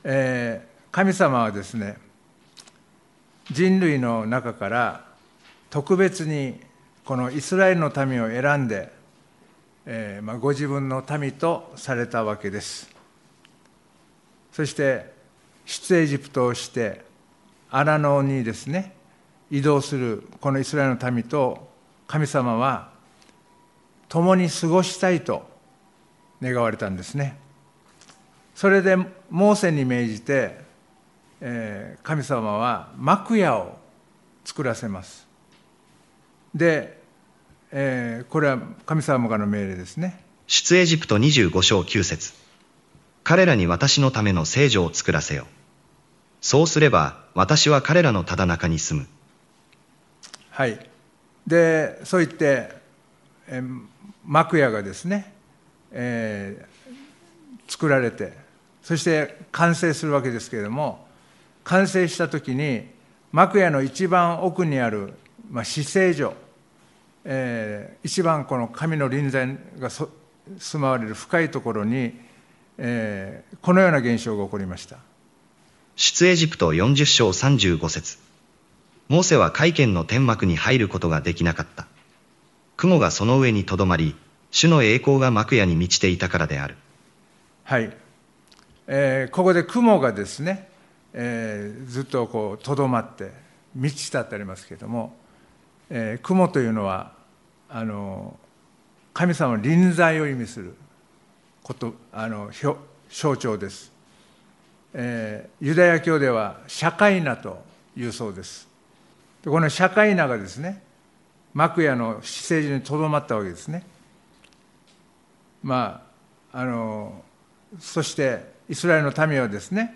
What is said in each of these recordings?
神様はですね、人類の中から特別にこのイスラエルの民を選んで、ご自分の民とされたわけです。そして出エジプトをして荒野にですね、移動するこのイスラエルの民と神様は共に過ごしたいと願われたんですね。それでモーセに命じて、神様は幕屋を作らせます。で、これは神様からの命令ですね。 出エジプト25章9節。彼らに私のための聖所を作らせよ。そうすれば私は彼らのただ中に住む。 はい。で、そう言って、幕屋がですね、作られて、そして完成するわけですけれども、完成したときに幕屋の一番奥にある、至聖所、一番この神の臨在が住まわれる深いところに、このような現象が起こりました。 出エジプト40章35節。モーセは会見の天幕に入ることができなかった。雲がその上にとどまり、主の栄光が幕屋に満ちていたからである。 はい。ここで雲がですね、ずっとこうとどまって満ちたってありますけれども、雲というのは神様の臨在を意味する象徴です。ユダヤ教ではシャカイナというそうです。このシャカイナがですね、幕屋の至聖所にとどまったわけですね。そしてイスラエルの民はですね、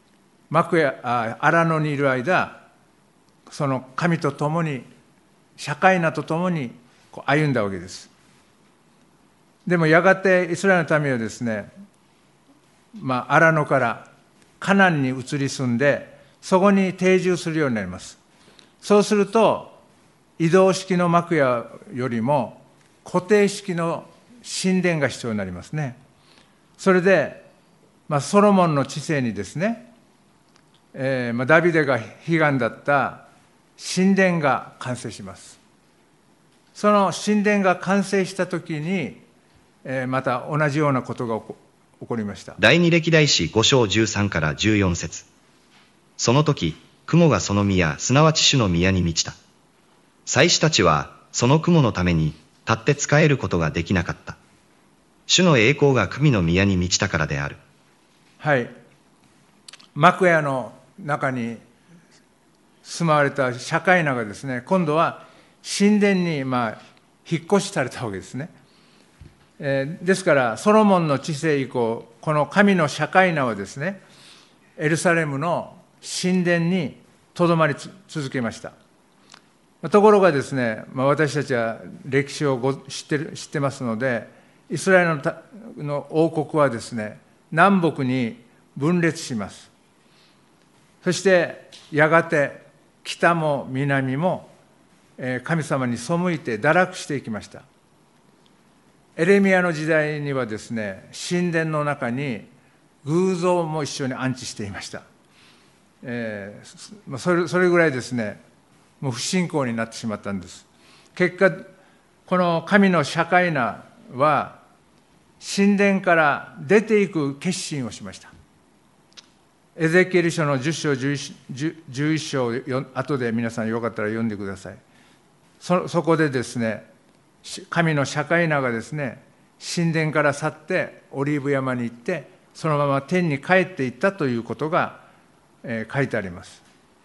荒野にいる間、その神と共に、シャカイナと共に歩んだわけです。でもやがてイスラエルの民はですね、荒野からカナンに移り住んで、そこに定住するようになります。そうすると、移動式の幕屋よりも固定式の神殿が必要になりますね。それで、ソロモンの治世にですね、ダビデが悲願だった神殿が完成します。その神殿が完成したときに、また同じようなことが起こりました。 第二歴代史5章13から14節。その時、雲がその宮、すなわち主の宮に満ちた。祭司たちは、その雲のために、立って仕えることができなかった。主の栄光が神の宮に満ちたからである。 はい。幕屋の中に住まわれたシャカイナがですね、今度は神殿に引っ越しされたわけですね。ですから、ソロモンの治世以降、この神のシャカイナはですね、エルサレムの神殿にとどまり続けました。ところがですね、私たちは歴史を知ってますので、イスラエルの王国はですね、南北に分裂します。そしてやがて北も南も神様に背いて堕落していきました。エレミヤの時代にはですね、神殿の中に偶像も一緒に安置していました。それぐらいですね、もう不信仰になってしまったんです。結果、この神のシャカイナは神殿から出ていく決心をしました。エゼキエル書の10章11章を後で皆さんよかったら読んでください。そこでですね、神のシャカイナがですね、神殿から去ってオリーブ山に行って、そのまま天に帰っていったということが、書いてあります。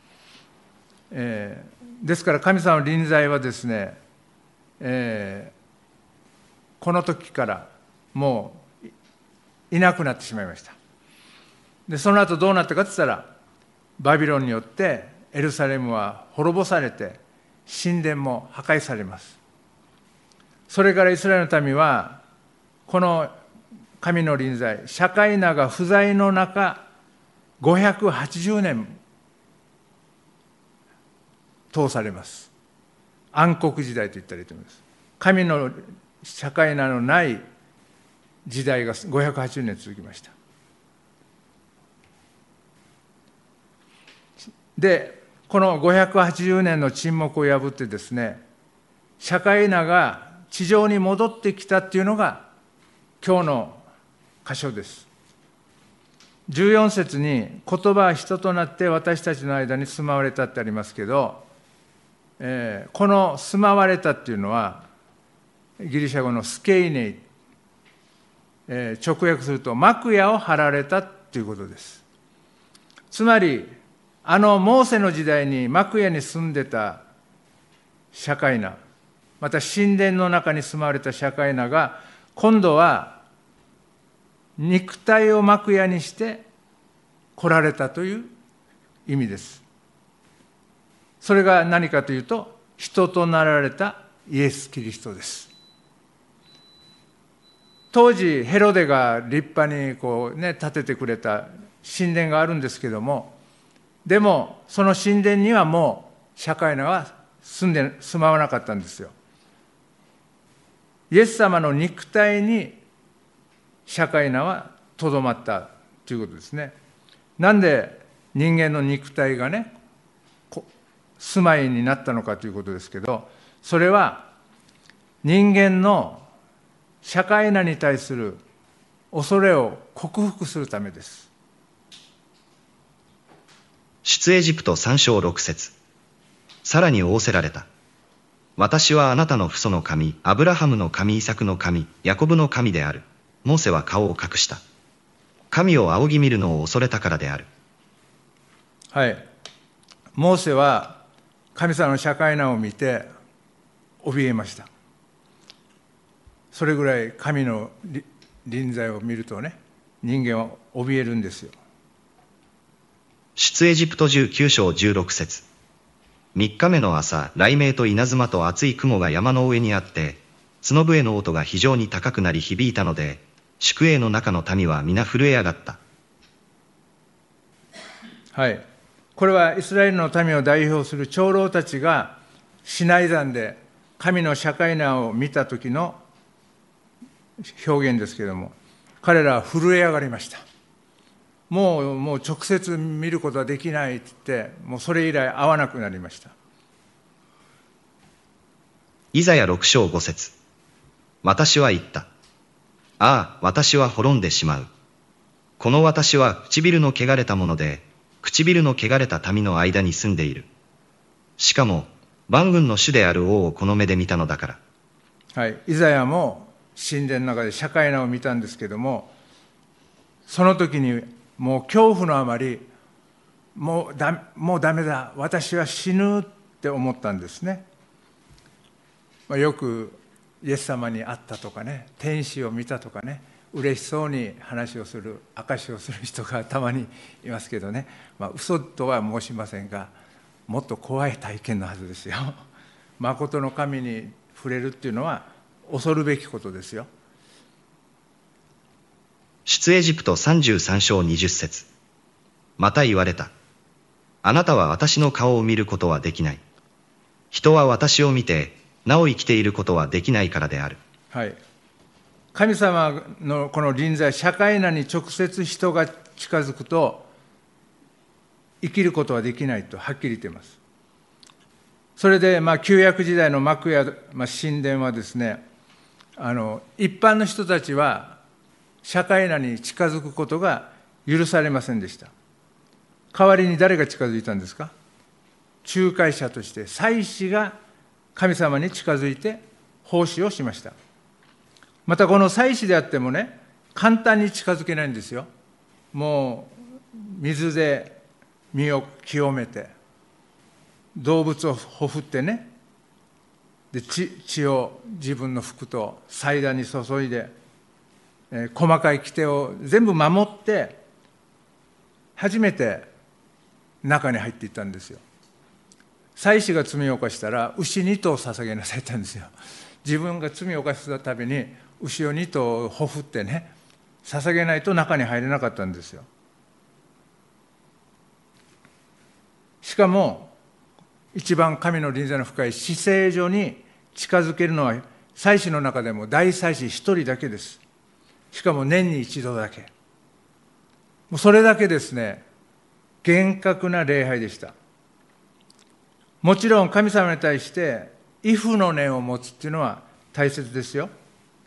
ですから神様の臨在はですね、この時からもういなくなってしまいました。でその後どうなったかといったら、バビロンによってエルサレムは滅ぼされて、神殿も破壊されます。それからイスラエルの民は、この神の臨在、シャカイナが不在の中、580年通されます。暗黒時代と言ったらいいと思います。神のシャカイナのない時代が580年続きました。 で、この580年の沈黙を破ってですね、シャカイナが地上に戻ってきたっていうのが今日の箇所です。14節に言葉は人となって私たちの間に住まわれたってありますけど、この住まわれたっていうのはギリシャ語のスケイネイ、直訳すると幕屋を張られたということです。つまりモーセの時代に幕屋に住んでたシャカイナ、また神殿の中に住まわれたシャカイナが今度は肉体を幕屋にして来られたという意味です。それが何かというと、人となられたイエス・キリストです。当時ヘロデが立派に建ててくれた神殿があるんですけども、でもその神殿にはもうシャカイナは住まわなかったんですよ。イエス様の肉体にシャカイナはとどまったということですね。なんで人間の肉体がね、住まいになったのかということですけど、それは人間のシャカイナに対する恐れを克服するためです。 出エジプト3章6節。さらに仰せられた。私はあなたの父祖の神、アブラハムの神、イサクの神、ヤコブの神である。モーセは顔を隠した。神を仰ぎ見るのを恐れたからである。 はい。モーセは神様のシャカイナを見て怯えました。それぐらい神の臨在を見るとね、人間は怯えるんですよ。 出エジプト19章16節。3日目の朝、雷鳴と稲妻と厚い雲が山の上にあって、角笛の音が非常に高くなり響いたので、宿営の中の民は皆震え上がった。 はい。これはイスラエルの民を代表する長老たちがシナイ山で神のシャカイナを見た時の表現ですけれども、彼らは震え上がりました。もう直接見ることはできないって言って、もうそれ以来会わなくなりました。 イザヤ6章5節。私は言った。ああ、私は滅んでしまう。この私は唇の汚れたもので、唇の汚れた民の間に住んでいる。しかも、万軍の主である王をこの目で見たのだから。 はい。イザヤも神殿の中でシャカイナを見たんですけども、その時にもう恐怖のあまり、もうダメだ、私は死ぬって思ったんですね。よくイエス様に会ったとかね、天使を見たとかね、嬉しそうに話をする、証しをする人がたまにいますけどね、嘘とは申しませんが、もっと怖い体験のはずですよ。誠の神に触れるっていうのは恐るべきことですよ。 出エジプト33章20節。また言われた。あなたは私の顔を見ることはできない。人は私を見て、なお生きていることはできないからである。 はい。神様のこの臨在、シャカイナに直接人が近づくと、生きることはできないとはっきり言っています。それで、旧約時代の幕や、神殿はですね、一般の人たちは、シャカイナに近づくことが許されませんでした。代わりに誰が近づいたんですか？仲介者として祭司が神様に近づいて奉仕をしました。またこの祭司であってもね、簡単に近づけないんですよ。もう水で身を清めて、動物をほふってね、で血を自分の服と祭壇に注いで、細かい規定を全部守って初めて中に入っていったんですよ。祭司が罪を犯したら牛2頭捧げなさいって言ったんですよ。自分が罪を犯したために牛を2頭ほふってね、捧げないと中に入れなかったんですよ。しかも一番神の臨在の深い至聖所に近づけるのは祭司の中でも大祭司1人だけです。しかも年に一度だけ。もうそれだけですね、厳格な礼拝でした。 もちろん神様に対して畏怖の念を持つっていうのは大切ですよ。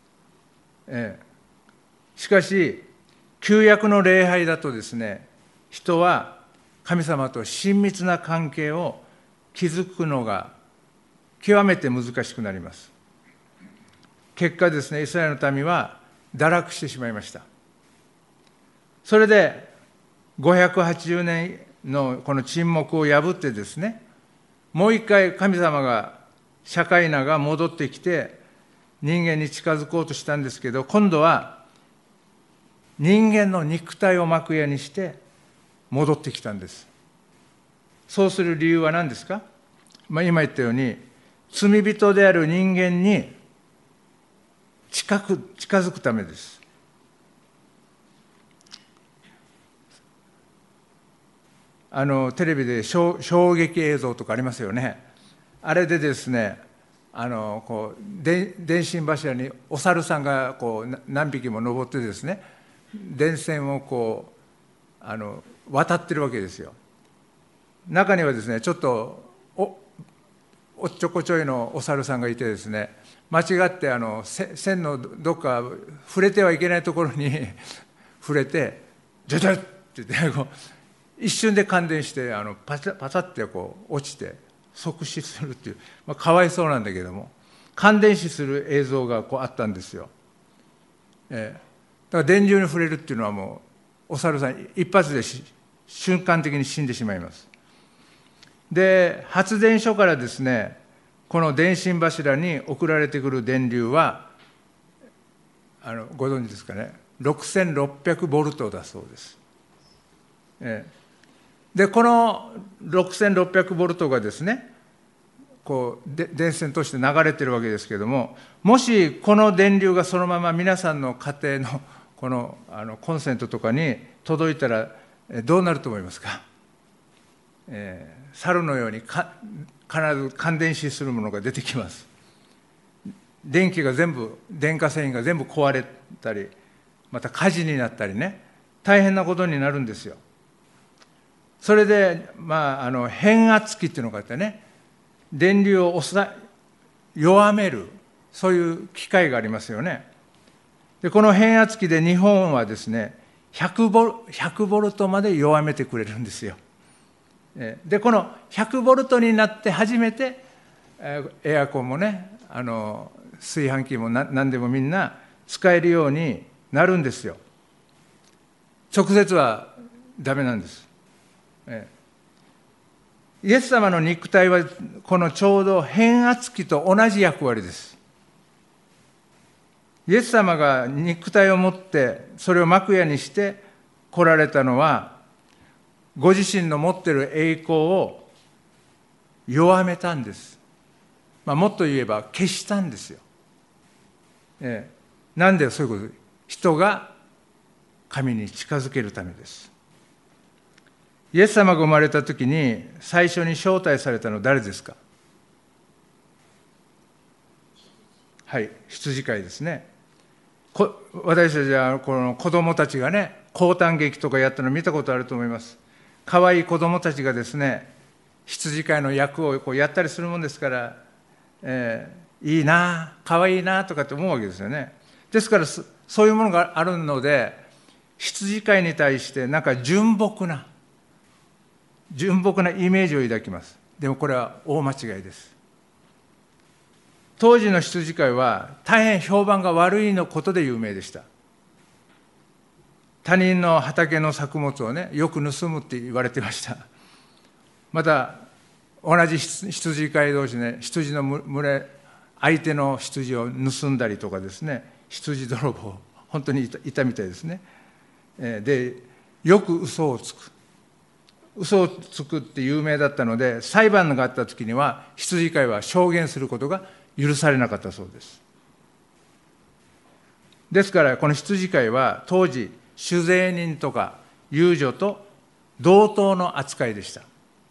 しかし旧約の礼拝だとですね、人は神様と親密な関係を築くのが極めて難しくなります。結果ですね、イスラエルの民は堕落してしまいました。それで580年のこの沈黙を破ってですね、もう一回神様が、シャカイナが戻ってきて人間に近づこうとしたんですけど、今度は人間の肉体を幕屋にして戻ってきたんです。そうする理由は何ですか？今言ったように、罪人である人間に近づくためです。テレビで衝撃映像とかありますよね。あれでですね、電信柱にお猿さんが何匹も登ってですね、電線を渡ってるわけですよ。中にはですね、ちょっとおっちょこちょいのお猿さんがいてですね、間違って線のどっか触れてはいけないところに触れて、ジャジャッって言って一瞬で感電してパタって落ちて即死するっていう、かわいそうなんだけども、感電死する映像があったんですよ。だから電流に触れるっていうのはもうお猿さん一発で瞬間的に死んでしまいます。で、発電所からですね、この電信柱に送られてくる電流はご存知ですかね、6600ボルトだそうです。で、この6600ボルトがですね、電線として流れてるわけですけれども、もしこの電流がそのまま皆さんの家庭のこのコンセントとかに届いたらどうなると思いますか？猿のように必ず感電死するものが出てきます。電化製品が全部壊れたり、また火事になったりね、大変なことになるんですよ。それで、変圧器っていうのがあってね、電流を弱める、そういう機械がありますよね。で、この変圧器で日本はですね、100ボルトまで弱めてくれるんですよ。で、この100ボルトになって初めてエアコンもね、炊飯器も何でもみんな使えるようになるんですよ。直接はダメなんです。イエス様の肉体はこのちょうど変圧器と同じ役割です。イエス様が肉体を持ってそれを幕屋にして来られたのは、ご自身の持っている栄光を弱めたんです。もっと言えば消したんですよ。なんでそういうこと？人が神に近づけるためです。イエス様が生まれたときに最初に招待されたのは誰ですか？はい、羊飼いですね。私たちはこの子供たちがね、講談劇とかやったの見たことあると思います。可愛い子供たちがですね、羊飼いの役をやったりするもんですから、いいな、可愛いなとかって思うわけですよね。ですからそういうものがあるので、羊飼いに対してなんか純朴なイメージを抱きます。でもこれは大間違いです。当時の羊飼いは大変評判が悪いのことで有名でした。他人の畑の作物をね、よく盗むって言われてました。また同じ羊飼い同士ね、羊の群れ、相手の羊を盗んだりとかですね、羊泥棒本当にいたみたいですね。で、よく嘘をつくって有名だったので、裁判があった時には羊飼いは証言することが許されなかったそうです。ですからこの羊飼いは当時酒税人とか遊女と同等の扱いでした。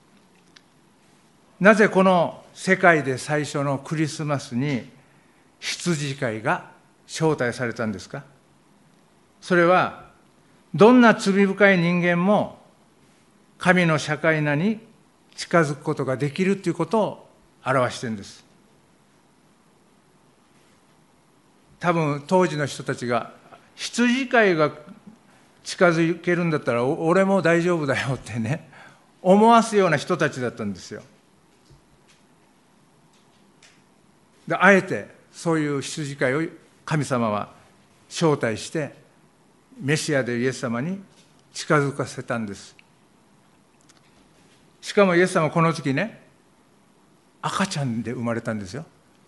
なぜこの世界で最初のクリスマスに羊飼いが招待されたんですか？それはどんな罪深い人間も神のシャカイナに近づくことができるということを表しているんです。多分当時の人たちが、羊飼いが近づけるんだったら俺も大丈夫だよってね、思わすような人たちだったんですよ。であえてそういう羊飼いを神様は招待して、メシアでイエス様に近づかせたんです。しかもイエス様はこの時ね、赤ちゃんで生まれたんですよ。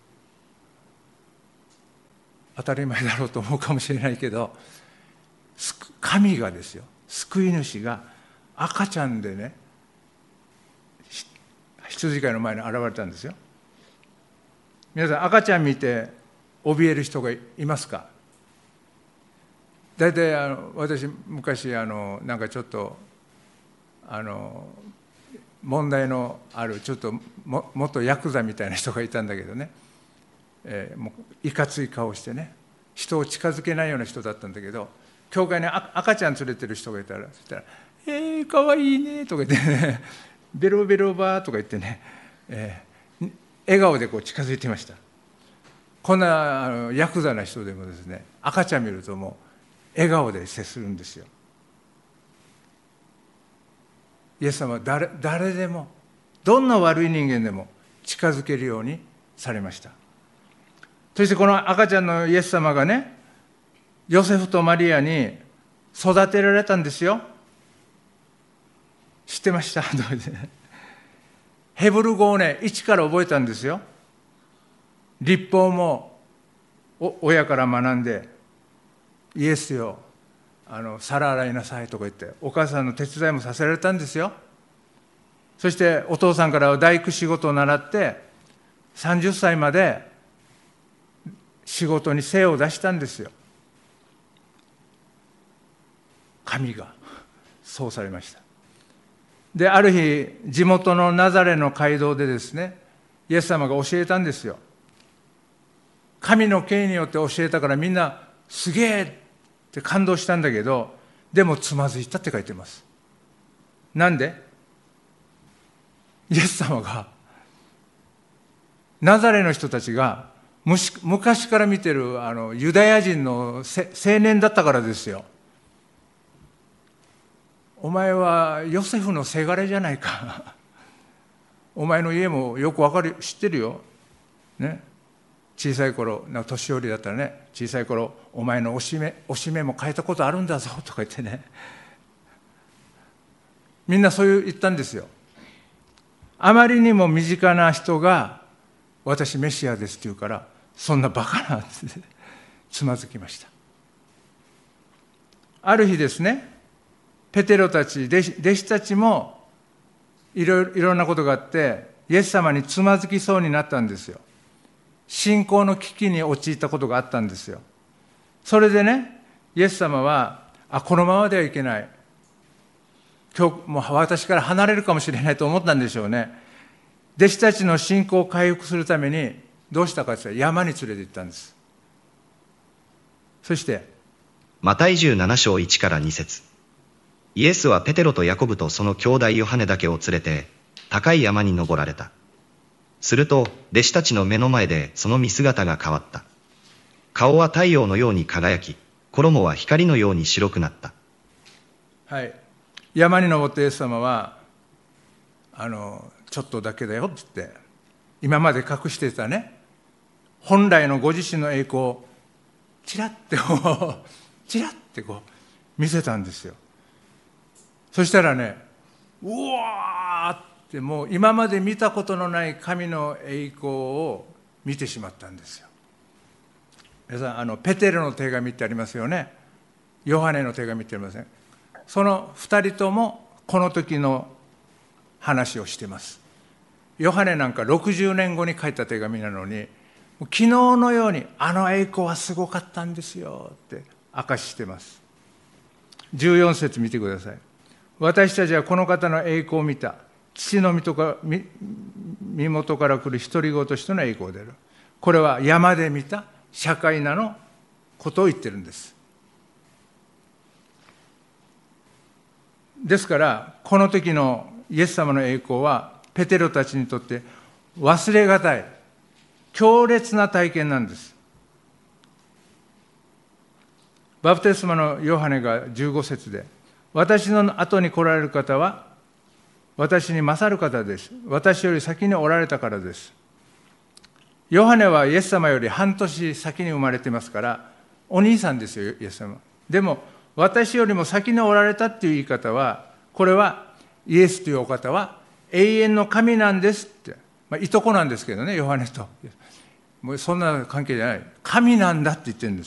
当たり前だろうと思うかもしれないけど、神がですよ、救い主が赤ちゃんでね、羊飼いの前に現れたんですよ。皆さん、赤ちゃん見て怯える人がいますか？大体私昔なんかちょっと問題のあるちょっと元ヤクザみたいな人がいたんだけどね、もういかつい顔してね、人を近づけないような人だったんだけど、教会に赤ちゃん連れてる人がいたら、そしたら「かわいいね」とか言ってね「ベロベロバー」とか言ってね、笑顔でこう近づいていました。こんなヤクザな人でもですね、赤ちゃん見るともう笑顔で接するんですよ。イエス様は誰でも、どんな悪い人間でも近づけるようにされました。そしてこの赤ちゃんのイエス様がね、ヨセフとマリアに育てられたんですよ。知ってました？ヘブル語をね、一から覚えたんですよ。律法も親から学んで、イエスよ、皿洗いなさいとか言って、お母さんの手伝いもさせられたんですよ。そしてお父さんからは大工仕事を習って、30歳まで仕事に精を出したんですよ。神がそうされました。で、ある日、地元のナザレの街道でですね、イエス様が教えたんですよ。神の権威によって教えたからみんなすげえって感動したんだけど、でもつまずいたって書いてます。なんで？イエス様が、ナザレの人たちが昔から見てるユダヤ人の青年だったからですよ。お前はヨセフのせがれじゃないか。お前の家もよく知ってるよ。ね。小さい頃、年寄りだったらね、小さい頃、お前のおしめも変えたことあるんだぞとか言ってね。みんなそう言ったんですよ。あまりにも身近な人が、私メシアですって言うから、そんなバカなってつまずきました。ある日ですね、ペテロたち、弟子たちもいろんなことがあって、イエス様につまずきそうになったんですよ。信仰の危機に陥ったことがあったんですよ。それでね、イエス様は、このままではいけない。今日もう私から離れるかもしれないと思ったんでしょうね。弟子たちの信仰を回復するために、どうしたかというと山に連れて行ったんです。そして、 マタイ17章1から2節。イエスはペテロとヤコブとその兄弟ヨハネだけを連れて、高い山に登られた。すると、弟子たちの目の前でその見姿が変わった。顔は太陽のように輝き、衣は光のように白くなった。 はい。山に登ってイエス様は、ちょっとだけだよって言って、今まで隠していたね、本来のご自身の栄光を、チラッてこう、見せたんですよ。そしたらね、うわーってもう今まで見たことのない神の栄光を見てしまったんですよ。皆さん、ペテロの手紙ってありますよね。ヨハネの手紙ってありません。その2人ともこの時の話をしています。ヨハネなんか60年後に書いた手紙なのに、昨日のように栄光はすごかったんですよって証ししています。14節見てください。私たちはこの方の栄光を見た。父の身元から来る独り子としての栄光である。これは山で見たシャカイナのことを言ってるんです。ですから、この時のイエス様の栄光はペテロたちにとって忘れがたい強烈な体験なんです。バプテスマのヨハネが15節で、私の後に来られる方は私に勝る方です。私より先におられたからです。ヨハネはイエス様より半年先に生まれてますから、お兄さんですよ、イエス様。でも、私よりも先におられたっていう言い方は、これはイエスというお方は永遠の神なんですって、いとこなんですけどね、ヨハネと。もうそんな関係じゃない。神なんだって言ってるんです。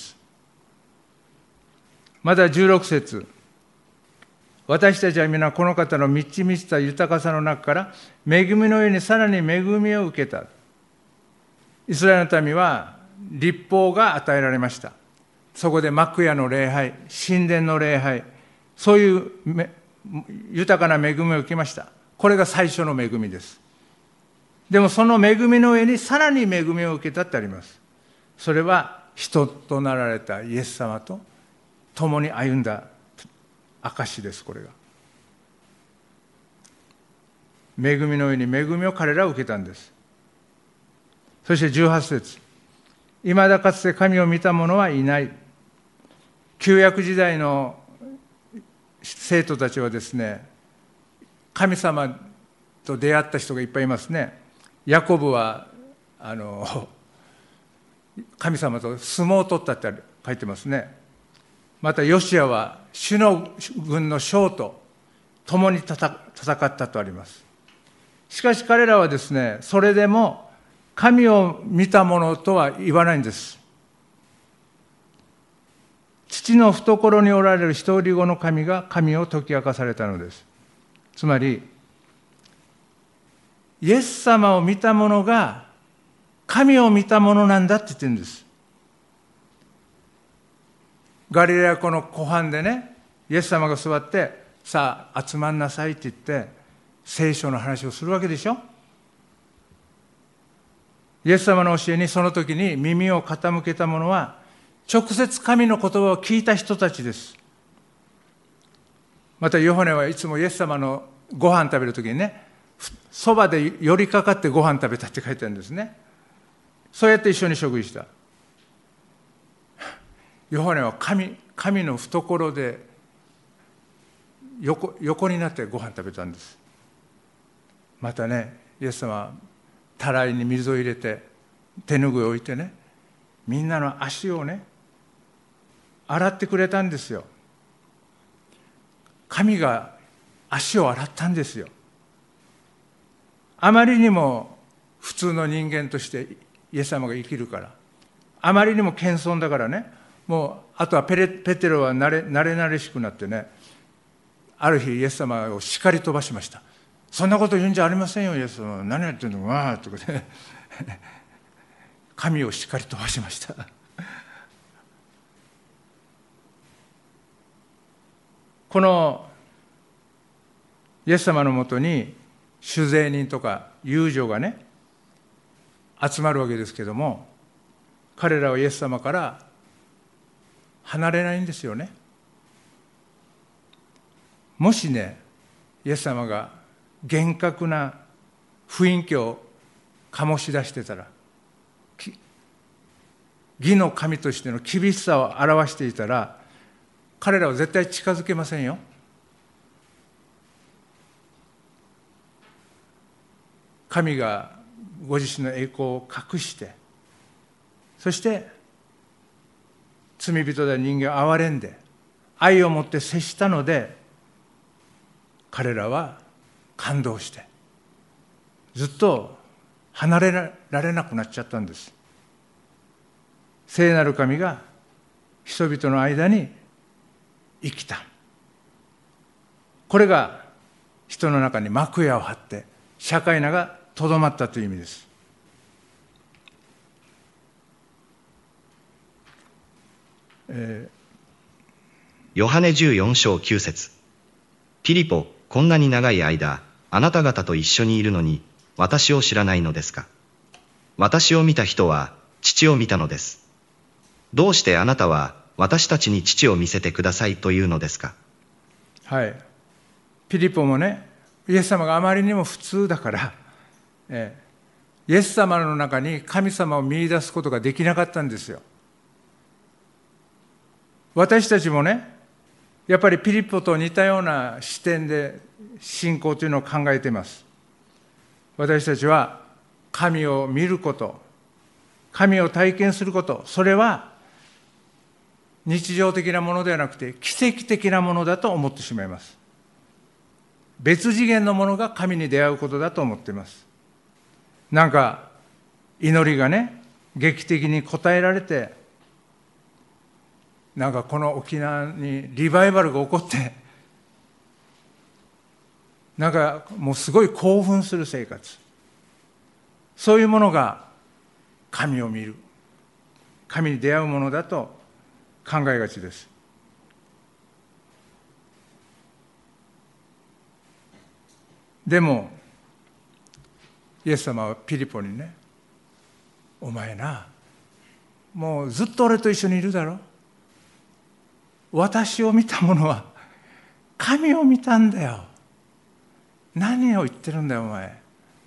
また16節。私たちは皆この方の満ち満ちた豊かさの中から恵みの上にさらに恵みを受けた。イスラエルの民は律法が与えられました。そこで幕屋の礼拝、神殿の礼拝、そういう豊かな恵みを受けました。これが最初の恵みです。でもその恵みの上にさらに恵みを受けたってあります。それは人となられたイエス様と共に歩んだ証です。これが恵みの上に恵みを彼らは受けたんです。そして18節、いまだかつて神を見た者はいない。旧約時代の生徒たちはですね、神様と出会った人がいっぱいいますね。ヤコブは神様と相撲を取ったって書いてますね。またヨシアは主の軍の将と共に戦ったとあります。しかし彼らはですね、それでも神を見たものとは言わないんです。父の懐におられる一人子の神が神を解き明かされたのです。つまりイエス様を見たものが神を見たものなんだって言ってるんです。ガリラヤ湖の湖畔でね、イエス様が座って、さあ集まんなさいって言って聖書の話をするわけでしょ。イエス様の教えにその時に耳を傾けた者は直接神の言葉を聞いた人たちです。またヨハネはいつもイエス様のご飯食べる時にね、そばで寄りかかってご飯食べたって書いてあるんですね。そうやって一緒に食事した。ヨハネは神の懐で横になってご飯食べたんです。またね、イエス様はたらいに水を入れて手ぬぐいを置いてね、みんなの足をね洗ってくれたんですよ。神が足を洗ったんですよ。あまりにも普通の人間としてイエス様が生きるから、あまりにも謙遜だからね、もうあとはペテロは慣れ慣れしくなってね、ある日イエス様を叱り飛ばしました。そんなこと言うんじゃありませんよ、イエス様。何やってんのわーとかね神を叱り飛ばしましたこのイエス様のもとに酒税人とか遊女がね集まるわけですけども、彼らはイエス様から離れないんですよね。もしね、イエス様が厳格な雰囲気を醸し出してたら、義の神としての厳しさを表していたら、彼らは絶対近づけませんよ。神がご自身の栄光を隠して、そして罪人で人間を憐れんで愛を持って接したので、彼らは感動してずっと離れられなくなっちゃったんです。聖なる神が人々の間に生きた。これが人の中に幕屋を張って社会名がとどまったという意味です。 ヨハネ14章9節。ピリポ、こんなに長い間、あなた方と一緒にいるのに、私を知らないのですか。私を見た人は、父を見たのです。どうしてあなたは、私たちに父を見せてくださいというのですか。 はい。ピリポもね、 イエス様があまりにも普通だから、イエス様の中に神様を見出すことができなかったんですよ。私たちもね、やっぱりピリポと似たような視点で信仰というのを考えています。私たちは神を見ること、神を体験すること、それは日常的なものではなくて奇跡的なものだと思ってしまいます。別次元のものが神に出会うことだと思っています。なんか祈りがね、劇的に応えられて、なんかこの沖縄にリバイバルが起こって、なんかもうすごい興奮する生活、そういうものが神を見る、神に出会うものだと考えがちです。でもイエス様はピリポにね、お前な、もうずっと俺と一緒にいるだろ、私を見た者は神を見たんだよ、何を言ってるんだよお前。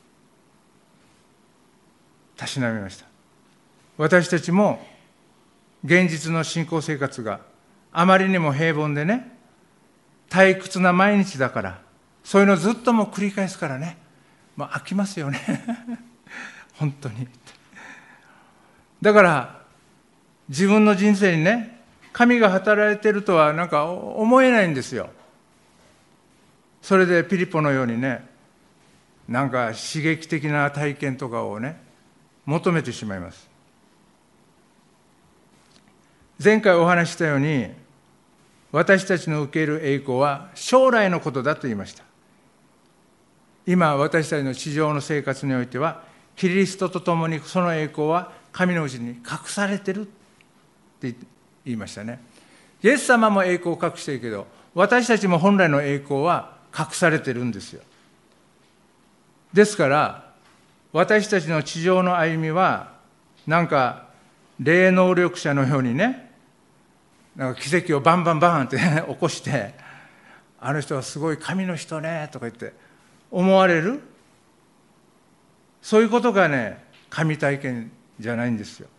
たしなみました。私たちも現実の信仰生活があまりにも平凡でね、退屈な毎日だから、そういうのをずっともう繰り返すからね、飽きますよね本当に。だから自分の人生にね、神が働いているとはなんか思えないんですよ。それでピリポのようにね、なんか刺激的な体験とかをね、求めてしまいます。前回お話ししたように、私たちの受ける栄光は将来のことだと言いました。今私たちの地上の生活においては、キリストと共にその栄光は神のうちに隠されているって言いましたね。イエス様も栄光を隠しているけど、私たちも本来の栄光は隠されているんですよ。ですから私たちの地上の歩みは、なんか霊能力者のようにね、なんか奇跡をバンバンバンって、起こして、あの人はすごい神の人ねとか言って思われる、そういうことがね、神体験じゃないんですよ。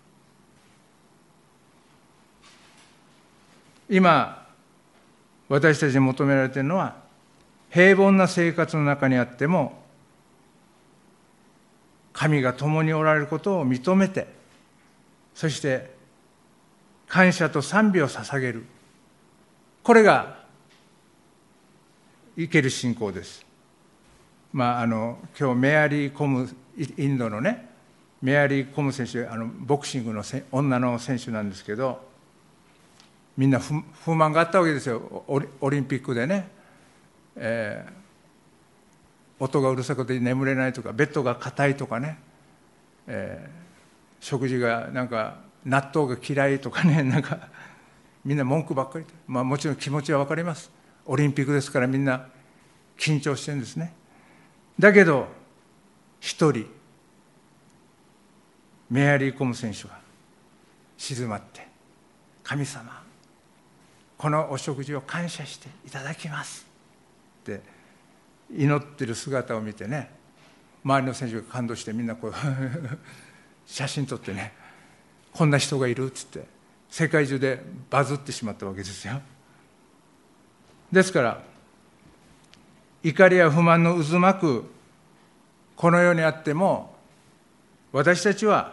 今私たちに求められているのは、平凡な生活の中にあっても神が共におられることを認めて、そして感謝と賛美を捧げる、これが生ける信仰です。今日メアリー・コム、インドのね、メアリー・コム選手、ボクシングの女の選手なんですけど、みんな不満があったわけですよ。オリンピックでね、音がうるさくて眠れないとか、ベッドが硬いとかね、食事がなんか納豆が嫌いとかね、なんかみんな文句ばっかりで、もちろん気持ちは分かります。オリンピックですからみんな緊張してるんですね。だけど一人、メアリー・コム選手が静まって、神様、このお食事を感謝していただきますって祈ってる姿を見てね、周りの選手が感動して、みんなこう写真撮ってね、こんな人がいるっつって世界中でバズってしまったわけですよ。ですから怒りや不満の渦巻くこの世にあっても、私たちは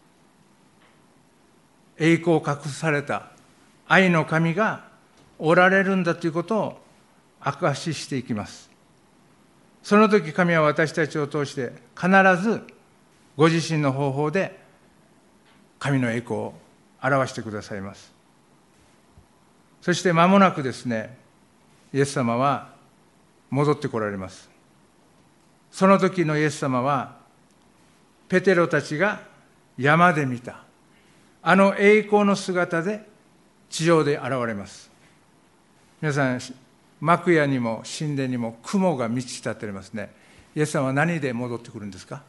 栄光を隠された愛の神がおられるんだということを証ししていきます。その時神は私たちを通して必ずご自身の方法で神の栄光を表してくださいます。そして間もなくですね、イエス様は戻ってこられます。その時のイエス様は、ペテロたちが山で見たあの栄光の姿で地上で現れます。皆さん、幕屋にも神殿にも雲が満ち立っておりますね。イエス様は何で戻ってくるんですか？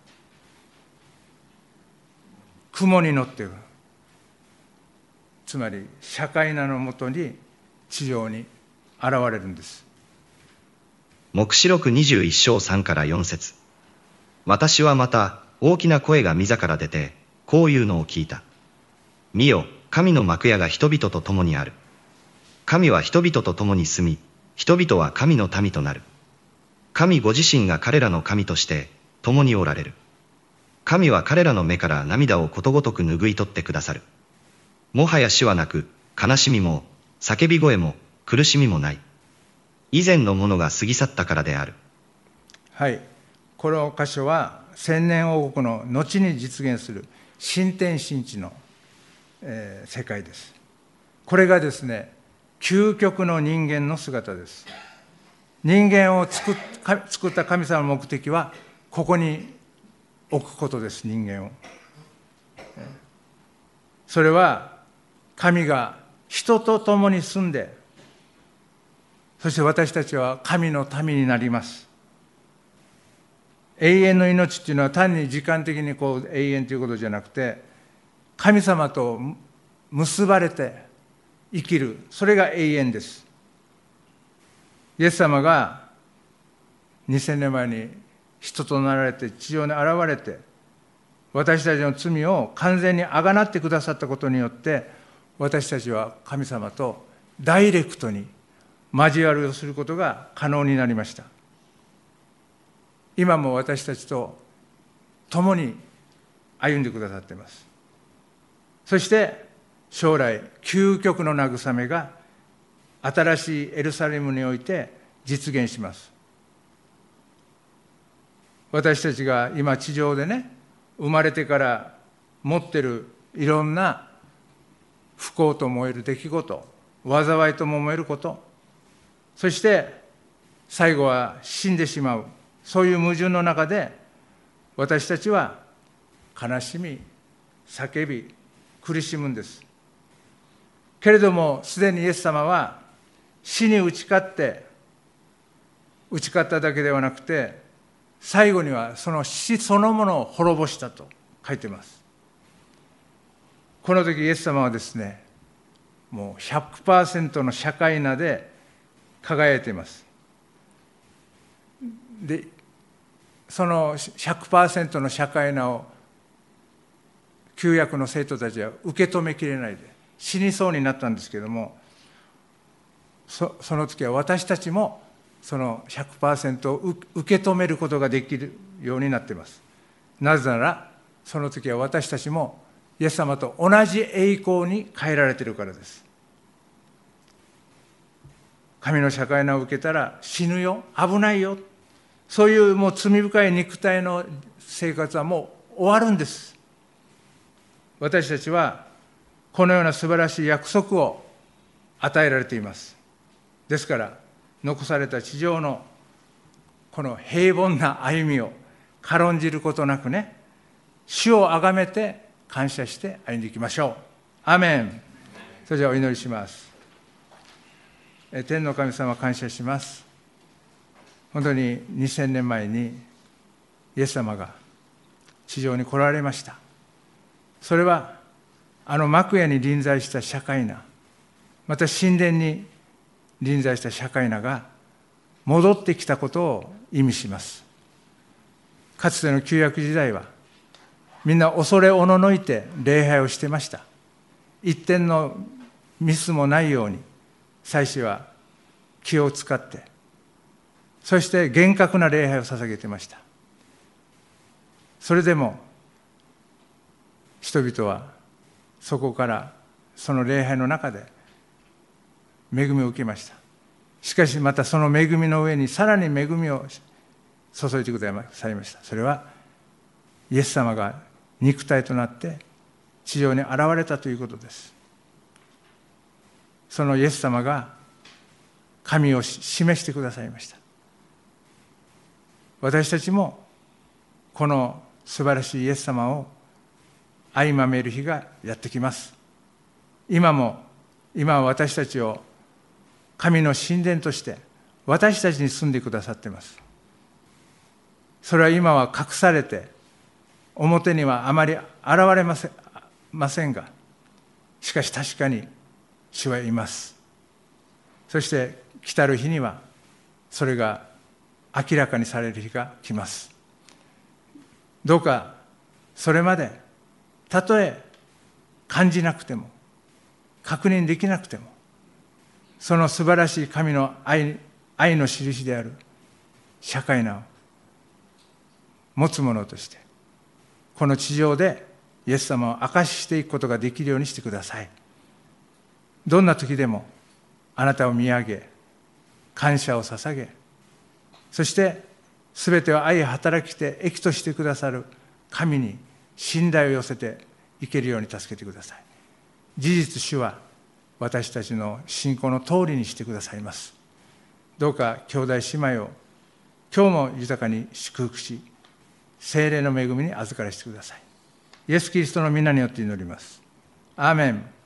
雲に乗ってくる。つまりシャカイナのもとに地上に現れるんです。 黙示録21章3から4節。私はまた、大きな声が御座から出て、こういうのを聞いた。見よ、神の幕屋が人々と共にある。神は人々と共に住み、人々は神の民となる。神ご自身が彼らの神として共におられる。神は彼らの目から涙をことごとく拭い取ってくださる。もはや死はなく、悲しみも、叫び声も、苦しみもない。以前のものが過ぎ去ったからである。 はい。この箇所は、千年王国の後に実現する新天新地の、世界です。これがですね、究極の人間の姿です。人間を作った神様の目的は、ここに置くことです、人間を。それは、神が人と共に住んで、そして私たちは神の民になります。永遠の命っていうのは単に時間的にこう永遠ということじゃなくて、神様と結ばれて生きる、それが永遠です。イエス様が2000年前に人となられて地上に現れて、私たちの罪を完全にあがなってくださったことによって、私たちは神様とダイレクトに交わりをすることが可能になりました。今も私たちと共に歩んでくださっています。そして将来、究極の慰めが新しいエルサレムにおいて実現します。私たちが今地上でね、生まれてから持っているいろんな不幸と思える出来事、災いとも思えること、そして最後は死んでしまう、そういう矛盾の中で私たちは悲しみ、叫び、苦しむんです。けれどもすでにイエス様は死に打ち勝っただけではなくて、最後にはその死そのものを滅ぼしたと書いています。この時イエス様はですね、もう 100% の社会名で輝いています。で、その 100% の社会名を旧約の生徒たちは受け止めきれないで死にそうになったんですけれども、その時は私たちもその 100% を受け止めることができるようになっています。なぜならその時は私たちもイエス様と同じ栄光に変えられているからです。神の社会名を受けたら死ぬよ、危ないよ、そういうもう罪深い肉体の生活はもう終わるんです。私たちはこのような素晴らしい約束を与えられています。ですから残された地上のこの平凡な歩みを軽んじることなくね、主をあがめて感謝して歩んでいきましょう。アーメン。それじゃあお祈りします。天の神様、感謝します。本当に2000年前にイエス様が地上に来られました。それはあの幕屋に臨在した社会名、また神殿に臨在した社会名が戻ってきたことを意味します。かつての旧約時代はみんな恐れおののいて礼拝をしてました。一点のミスもないように祭司は気を使って、そして厳格な礼拝を捧げてました。それでも人々はそこからその礼拝の中で恵みを受けました。しかしまたその恵みの上にさらに恵みを注いでくださいました。それはイエス様が肉体となって地上に現れたということです。そのイエス様が神を示してくださいました。私たちもこの素晴らしいイエス様を相まめる日がやってきます。今は私たちを神の神殿として私たちに住んでくださっています。それは今は隠されて表にはあまり現れませんが、しかし確かに主はいます。そして来たる日にはそれが明らかにされる日が来ます。どうかそれまで、たとえ感じなくても確認できなくても、その素晴らしい神の愛の印である社会なを持つ者として、この地上でイエス様を証ししていくことができるようにしてください。どんな時でもあなたを見上げ、感謝を捧げ、そして全てを愛働きて益としてくださる神に信頼を寄せていけるように助けてください。事実、主は私たちの信仰の通りにしてくださいます。どうか兄弟姉妹を今日も豊かに祝福し、聖霊の恵みに預からせてください。イエス・キリストの皆によって祈ります。アーメン。